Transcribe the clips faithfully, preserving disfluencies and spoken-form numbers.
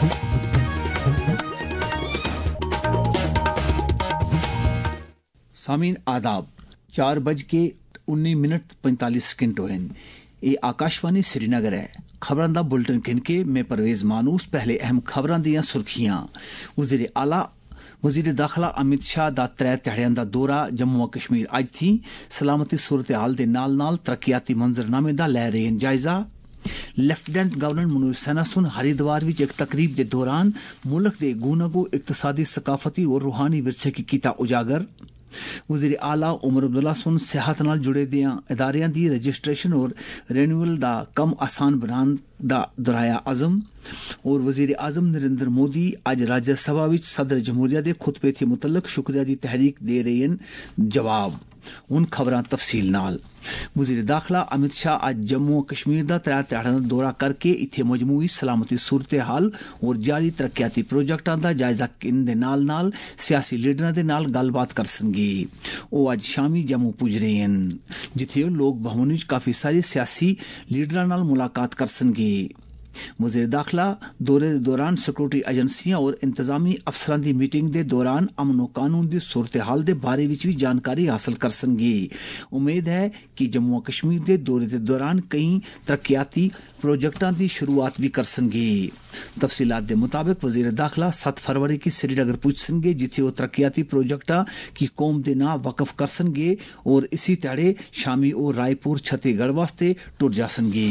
सामीन आदाब चार बज के उन्नीस मिनट पैंतालीस सेकंड होन। ये आकाशवाणी श्रीनगर है। खबरां दा बुलेटिन किनके मैं परवेज मानूस। पहले अहम खबरां दियां सुर्खियां। वजीर आला वजीर दाखिला अमित शाह दा त्रै ध्याड़ियां दा दौरा जम्मू कश्मीर अज थी। सलामती सूरत हाल दे नाल नाल तरक्याती मंजरनामे दा लै रहे हैं जायजा। लेफ्टिनेंट गवर्नर मनोज सिन्हा सुन हरिद्वार विच एक तकरीब दे दौरान मुल्क दे गूनागो इकतसादी सकाफती और रूहानी विरसे की कीता उजागर। वजीर आला उमर अब्दुल्ला सुन सेहत नाल जुड़े दियां इदारियां दी रजिस्ट्रेशन और रिन्यूअल दा कम आसान बनाने दा दोहराया अज़म। और वजीर आजम नरेंद्र मोदी अज राज्यसभा विच सदर जमहूरिया दे खुतबे थे मुतलक शुक्रिया दी तहरीक दे रहे हैं जवाब। उन खबरां तफसील नाल। वजीर दाखिला अमित शाह अज जम्मू कश्मीर दा त्रै ध्याड़ां दा दौरा करके इत्थे मजमूई सलामती सूरत हाल और जारी तरक्याती प्रोजेक्टां दा जायजा लेने दे नाल नाल सियासी लीडरां दे नाल गलबात करसनगे। ओह अज शामी जम्मू पुज रहे हैं जिथे ओह लोक भवन विच काफी सारी सियासी लीडरां नाल मुलाकात करसनगे। वजीर दाखिला दौरे के दौरान सिक्योरिटी एजेंसियां और इंतजामी अफसरां दी मीटिंग दे दौरान अमन और कानून दी सूरत हाल दे बारे विच भी जानकारी हासिल करसनगे। उम्मीद है कि जम्मू कश्मीर दे दौरे के दौरान कई तरक्याती प्रोजेक्टां दी शुरुआत भी करसनगे। तफसीलात के मुताबिक वजीर दाखिला सात फरवरी की श्रीनगर पुजसनगे जिथे वो तरक्याती प्रोजेक्टा की कौम के नां वकफ करसनगे और इसी त्याड़े शामी और रायपुर छत्तीसगढ़ वास्ते टुर जासनगे।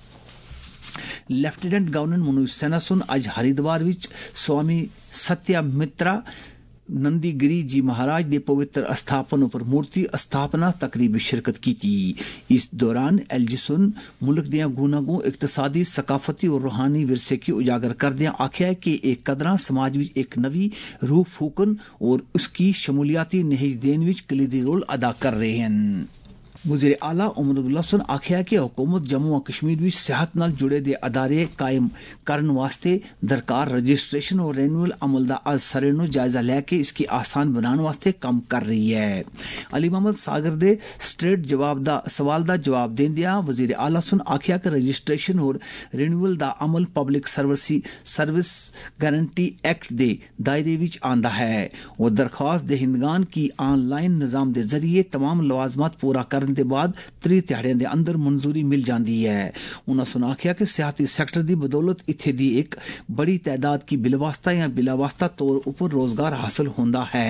लेफ्टिनेंट गवर्नर मनोज सिन्हा सुन अज हरिद्वार विच स्वामी सत्यमित्रा नंदीगिरी जी महाराज दे पवित्र स्थापन उपर मूर्ति स्थापना तकरीब शिरकत की थी। इस दौरान एलजी सुन मुल्क दियां गूनागो इकतसादी सकाफती और रूहानी विरसे की उजागर करदियां आख्या है कि एक कदरां समाज विच एक नवी रूह फूकन और उसकी शमूलियाती नहेज देन विच कलीदी रोल अदा कर रहे हैं। वजीर आला उमर अब्दुल्ला सुन आख्या कि हुकूमत जम्मू कश्मीर विच सेहत नाल जुड़े दे अदारे कायम करन वास्ते दरकार रजिस्ट्रेशन और रिन्यूअल अमल दा अज सरेनो जायजा लैके इसकी आसान बनाने वास्ते काम कर रही है। अली मोहम्मद सागर दे स्ट्रेट जवाब दा सवाल दा जवाब देंदियां वजीर आला सुन आख्या कि रजिस्ट्रेशन और रिन्यूअल दा अमल public service service guarantee act दे दायरे विच आंदा है और दरख्वास्त देहिंदगान की ऑनलाइन निजाम दे जरिए तमाम लवाजमात पूरा करने के बाद त्री ध्याड़ियां दे अंदर मंजूरी मिल जाती है। उन्होंने सुना आख्या कि सियाती सेक्टर की बदौलत इत्थे दी एक बड़ी तादाद की बिलवास्ता या बिलावास्ता तौर पर रोजगार हासिल होता है।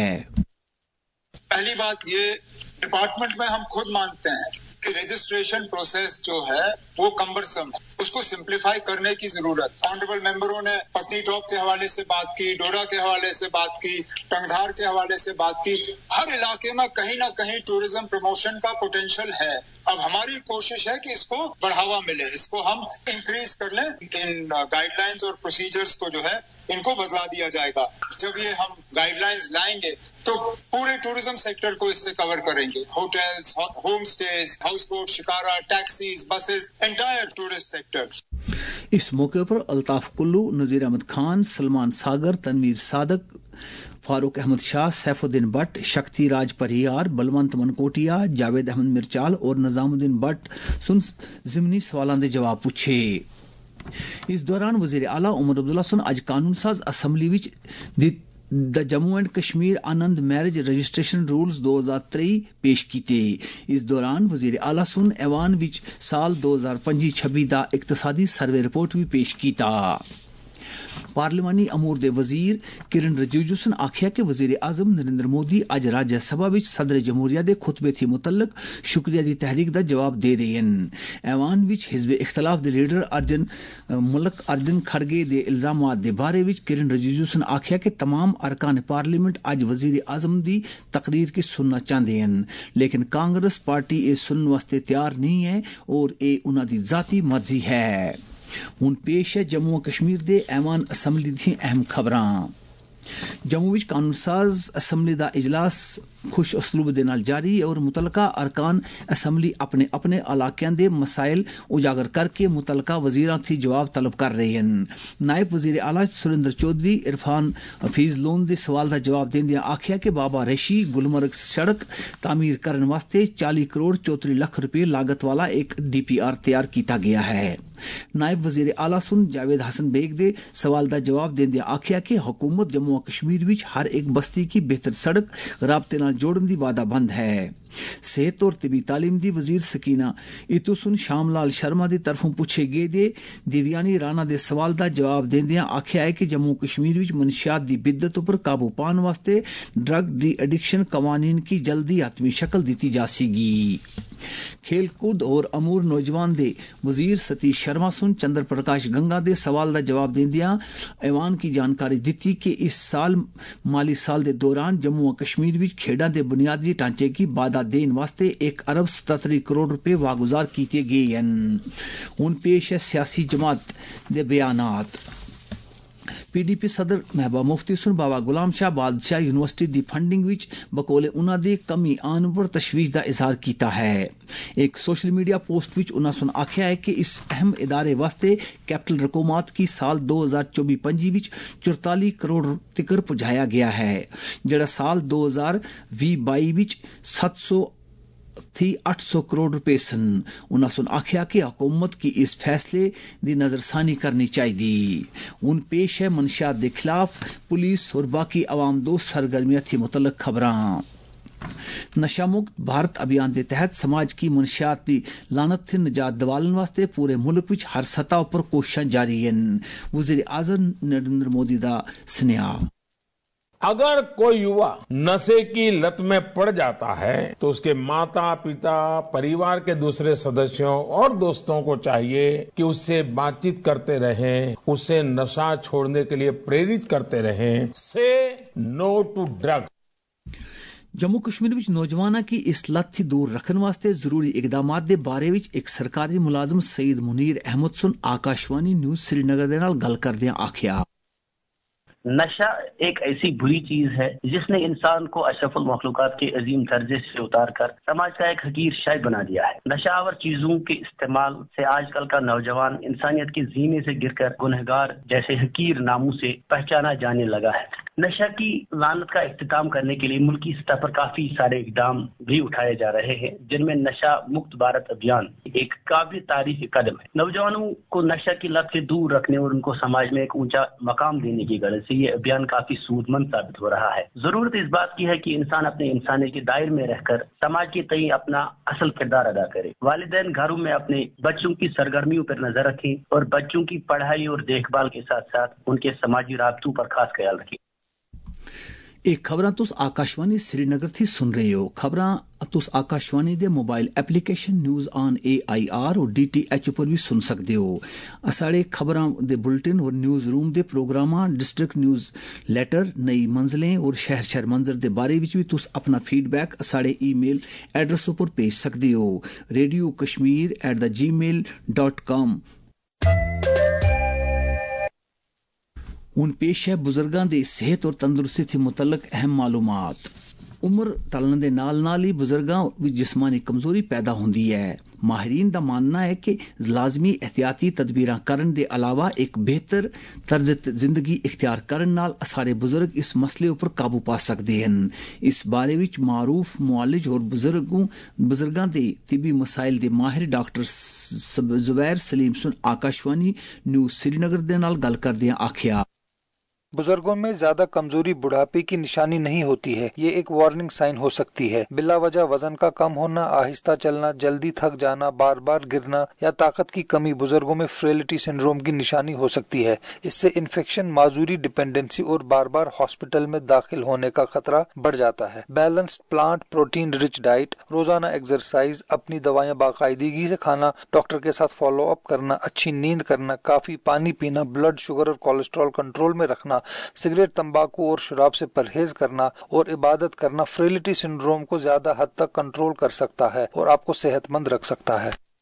पहली बात ये डिपार्टमेंट में हम खुद मानते हैं कि रजिस्ट्रेशन प्रोसेस जो है वो कम्बरसम है, उसको सिंप्लीफाई करने की जरूरत। ऑनरेबल मेंबरों ने पत्नी टॉप के हवाले से बात की, डोडा के हवाले से बात की, टंगधार के हवाले से बात की। हर इलाके में कहीं ना कहीं टूरिज्म प्रमोशन का पोटेंशियल है। अब हमारी कोशिश है कि इसको बढ़ावा मिले, इसको हम इंक्रीज कर लें। इन गाइडलाइंस और प्रोसीजर्स को जो है इनको बदला दिया जाएगा। जब ये हम गाइडलाइंस लाएंगे तो पूरे टूरिज्म सेक्टर को इससे कवर करेंगे। Hotels, home stays, house boat, shikara, taxis, buses, entire tourist sector. इस मौके पर अल्ताफ कुल्लू, नजीर अहमद खान, सलमान सागर, तनवीर सादक, फारूक अहमद शाह, सैफुद्दीन भट्ट, शक्ति राज परियार, बलवंत मनकोटिया, जावेद अहमद मिर्चाल और निजामुद्दीन भट्ट सुन जिमनी सवालों के जवाब पूछे। इस दौरान वजीर आला उमर अब्दुल्ला सुन अज कानून साज असम्बली विच the Jammu and Kashmir Anand marriage registration rules दो हजार तेई पेश किए। इस दौरान वजीर आला सुन ऐवान विच साल दो हजार पंजी छब्बी दा इकतसादी सर्वे रिपोर्ट भी पेश किया। पार्लिमानी अमूर दे वजीर किरण रिजिजू ने आख्या कि वजीर आजम नरेंद्र मोदी अज राज्यसभा विच सदर जमहूरिया दे खुतबे थी मुतलक शुक्रिया दी तहरीक दा जवाब दे रहे हैं। ऐवान विच हिजब इख्तलाफ दे लीडर अर्जन मुल्क अर्जन खड़गे दे इल्जामात दे बारे विच किरण रिजिजू ने आख्या कि तमाम अरकान पार्लियामेंट अज वजीर आजम दी तकरीर की सुनना चाहते हैं, लेकिन कांग्रेस पार्टी ए सुनने वास्ते तैयार नहीं है और ए उन्हां दी जाती मर्जी है। हुण पेश है जम्मू कश्मीर दे ऐवान असम्बली दी अहम खबरां। जम्मू विच कानून साज असम्बली दा इजलास खुश असलूब दे नाल जारी और मुतलका अरकान असम्बली अपने अपने इलाकियां दे मसाइल उजागर करके मुतलका वजीरां थी जवाब तलब कर रहे हैं। नायब वजीर आला सुरेंद्र चौधरी इरफान हफीज लोन दे सवाल का जवाब देंदे आखिया कि बाबा रेशी गुलमर्ग सड़क तामीर करने वास्ते चालीस करोड़ चौतरी लाख रुपए लागत वाला एक डी पी आर तैयार किया गया है। नायब वजीर आला सुन जावेद हसन बेग दे सवाल का जवाब देंदे आखिया कि हुकूमत जम्मू और कश्मीर विच हर एक बस्ती की बेहतर सड़क राबते नाल जोड़न दी वादा बंद है। सेहत और तिबी तालीम दी वजीर सकीना इतू सुन श्यामलाल शर्मा दी तरफों पूछे गए दे दिव्यानी राणा दे सवाल का जवाब देंदे आखिया है कि जम्मू कश्मीर विच मनशियात दी बिद्दत उपर काबू पाने वास्ते ड्रग डी एडिक्शन कवानीन की जल्दी आत्मी शक्ल दी जा सकेगी। खेलकूद और अमूर नौजवान दे वजीर सतीश शर्मा सुन चंद्र प्रकाश गंगा दे सवाल का जवाब देंदिया ऐवान की जानकारी दी कि इस साल माली साल के दौरान जम्मू और कश्मीर विच खेडा दे बुनियादी ढांचे की बाधा देने वास्ते एक अरब सतहत्तर करोड़ रुपए वागुजार किए गए हैं। हुण पेश है सियासी जमात दे बयानात। पीडीपी सदर महबूबा मुफ्ती सुन बाबा गुलाम शाह बादशाह यूनिवर्सिटी दी फंडिंग विच बकोले उन्हां दी कमी आने पर तशवीश का इजहार किया है। एक सोशल मीडिया पोस्ट विच उन्हां सुन आख्या है कि इस अहम इदारे वास्ते कैपिटल रकूमात की साल दो हजार चौबी पंजी विच चौताली करोड़ तिकर पुजाया गया है, जड़ा साल दो हजार भी बाई विच सत्त सौ थी आठ सौ करोड़ रुपए सन। उन्हें सुन आख्या कि हुकूमत की इस फैसले की नजरसानी करनी चाहिए। उन पेश है मनशियात के खिलाफ पुलिस और बाकी आवाम दोस्त सरगर्मियां थी मुतल्लक खबरां। नशा मुक्त भारत अभियान के तहत समाज की मनशियात की लानत थी निजात दिवालन वास्ते पूरे मुल्क विच हर सतह पर कोशिशां जारी हैं। वजीर आजम नरेंद्र मोदी का स्नेहा। अगर कोई युवा नशे की लत में पड़ जाता है तो उसके माता पिता परिवार के दूसरे सदस्यों और दोस्तों को चाहिए कि उससे बातचीत करते रहें, उसे नशा छोड़ने के लिए प्रेरित करते रहें। से no to drugs. Jammu Kashmir विच नौजवाना की इस लत थी दूर रखने वास्ते जरूरी इकदामात दे बारे विच एक सरकारी मुलाजम सईद मुनीर अहमद सुन आकाशवाणी न्यूज श्रीनगर दे नाल गल करदे आखिया, नशा एक ऐसी बुरी चीज है जिसने इंसान को अशरफुल मखलूकात के अजीम दर्जे से उतार कर समाज का एक हकीर शाय बना दिया है। नशावर चीजों के इस्तेमाल से आजकल का नौजवान इंसानियत के जीने से गिरकर गुनहगार जैसे हकीर नामों से पहचाना जाने लगा है। नशा की लानत का इख्तिताम करने के लिए मुल्की सतह पर काफी सारे इकदाम भी उठाए जा रहे हैं, जिनमें नशा मुक्त भारत अभियान एक काबिल तारीफ कदम है। नौजवानों को नशा की लत से दूर रखने और उनको समाज में एक ऊंचा मकाम देने की गरज से ये अभियान काफी सूदमंद साबित हो रहा है। जरूरत इस बात की है कि इंसान अपने इंसानियत के दायरे में रहकर समाज के तई अपना असल किरदार अदा करे। वालिदैन घरों में अपने बच्चों की सरगर्मियों पर नजर रखें और बच्चों की पढ़ाई और देखभाल के साथ साथ उनके समाजी राबतों पर खास ख्याल रखें। एक खबरां तुस आकाशवाणी श्रीनगर थी सुन रहे हो। खबरां तुस आकाशवाणी दे mobile application news on A I R और डी टी एच पर भी सुन सकते हो। असाड़े खबरां दे बुलेटिन और न्यूज रूम दे प्रोग्रामां डिस्ट्रिक्ट न्यूज लेटर नई मंजिलें और शहर शहर मंजर दे बारे विच भी तुस अपना फीडबैक असाड़े ईमेल एड्रेस पर भेज सकते हो। Radio Kashmir at the Gmail dot com. हूँ पेश है बुजुर्गों की सेहत और तंदुरुस्ती थी मुतलक अहम मालूमात। उम्र टलन के नाल नाल ही बुजुर्गों में जिस्मानी कमजोरी पैदा होती है। माहिरीन का मानना है कि लाजमी एहतियाती तदबीरां करन दे अलावा एक बेहतर तर्ज जिंदगी इख्तियार करन नाल सारे बुजुर्ग इस मसले पर काबू पा सकते हैं। इस बारे विच मारूफ मुआलिज और बुजुर्गों बुजुर्गों के तिबी मसाइल के माहिर डॉक्टर जुबैर सलीम सुन आकाशवाणी न्यूज श्रीनगर दे नाल गल करदे आखिया, बुजुर्गों में ज्यादा कमजोरी बुढ़ापे की निशानी नहीं होती है, ये एक वार्निंग साइन हो सकती है। बिला वजह वजन का कम होना, आहिस्ता चलना, जल्दी थक जाना, बार बार गिरना या ताकत की कमी बुजुर्गों में फ्रेलिटी सिंड्रोम की निशानी हो सकती है। इससे इन्फेक्शन, माजूरी, डिपेंडेंसी और बार बार हॉस्पिटल में दाखिल होने का खतरा बढ़ जाता है। Balanced plant protein rich diet, रोजाना एक्सरसाइज, अपनी दवाएं बाकायदगी से खाना, डॉक्टर के साथ फॉलो अप करना, अच्छी नींद करना, काफी पानी पीना, ब्लड शुगर और कोलेस्ट्रॉल कंट्रोल में रखना, सिगरेट, तंबाकू और शराब से परहेज करना और इबादत करना फ्रेलिटी सिंड्रोम को ज्यादा हद तक कंट्रोल कर सकता है और आपको सेहतमंद रख सकता है।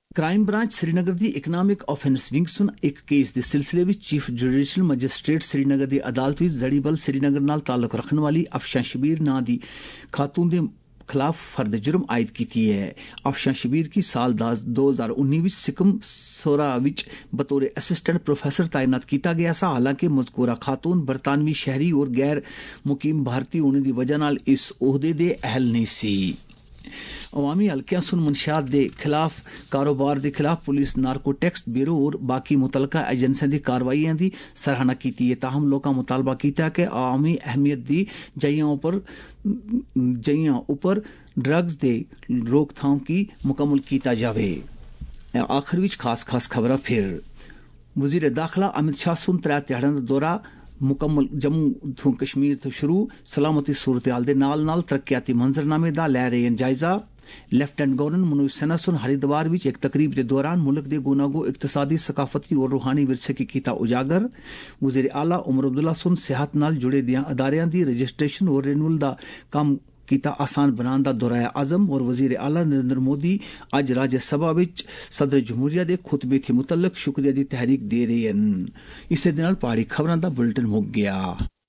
क्राइम ब्रांच श्रीनगर दी इकनॉमिक ऑफेंस विंग सुन एक केस दे सिलसिले विच चीफ जुडिशियल मजिस्ट्रेट श्रीनगर दी अदालत विच जड़ीबल श्रीनगर नाल ताल्लुक रखने वाली अफशां शबीर नां दी खातून दे खिलाफ फर्द जुर्म आयद की है। अफशां शबीर की साल दो हजार उन्नीस विच सिकम सोरा विच बतौर असिस्टेंट प्रोफेसर तैनात किया गया सा। हालांकि मजकूरा खातून बरतानवी शहरी और गैर मुकीम भारतीय होने की वजह नाल इस ओहदे दे अहल नहीं सी। अवामी हल्कियां सुन मंशियात के खिलाफ कारोबार के खिलाफ पुलिस नारकोटिक्स ब्यूरो और बाकी मुतलका एजेंसियों की कार्रवाइयां की सराहना की है। ताहम लोगों मुतालबा किया कि आवामी अहमियत की जइयां उपर जइयां उपर ड्रग्स के रोकथाम की मुकम्मल किया जाए। आखिर विच खास खास खबर फिर वजीर दाखिला अमित शाह सुन त्रै ध्याड़ां दा दौरा मुकम्मल जम्मू तो कश्मीर तो शुरू सलामती सूरत हाल दे नाल नाल तरक्याती मंजरनामे दा लै रहे हैं जायजा। लेफ्टिनेंट गवर्नर मनोज सिन्हा सुन हरिद्वार विच एक तकरीब के दौरान मुल्क के गुनागो इकतसादी सकाफती और रूहानी विरसे की कीता उजागर। वजीर आला उमर अब्दुल्ला सुन सेहत नाल जुड़े दियां अदारियां दी रजिस्ट्रेशन और रिन्यूअल दा कम किता आसान बनाने का दोहराया आजम। और वजीर आला नरेंद्र मोदी अज राज्यसभा विच सदर जमहूरिया के खुतबे के मुतलक शुक्रिया की तहरीक दे रहे हैं। इसे दे नाल पहाड़ी खबरां दा बुलेटिन मुक गया।